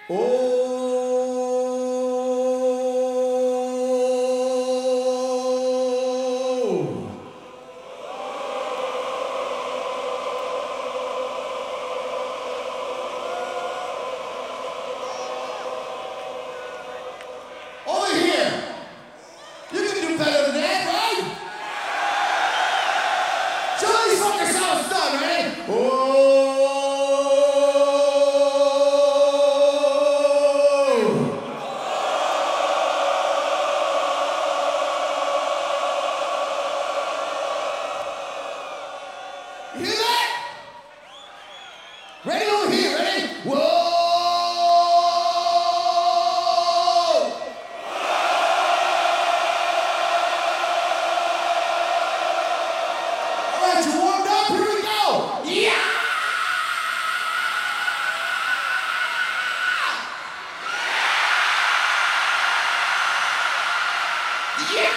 Over here. You can do better than that, right? Show these fuckers how it's done, ready? You hear that? Ready over here, ready? Whoa! All right, you warmed up? Here we go! Yeah! Yeah!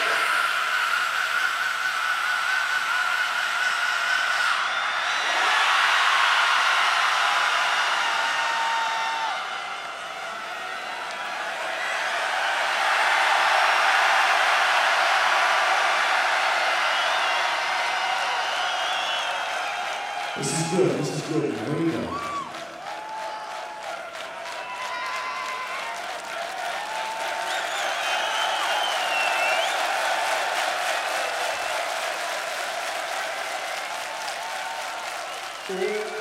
This is good, this is good. Here we go. Three.